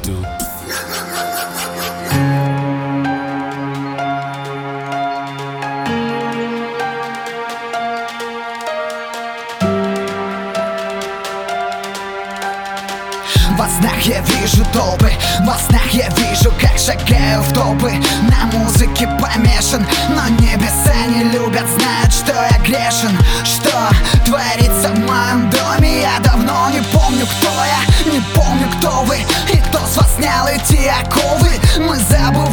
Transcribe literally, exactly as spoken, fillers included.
do. Во снах я вижу толпы, во снах я вижу, как шагаю в толпы. На музыке помешан, но небеса не любят, знают, что я грешен. Что творится в моем доме, я давно не помню, кто я, не помню, кто вы. И кто с вас снял эти оковы, мы забыли.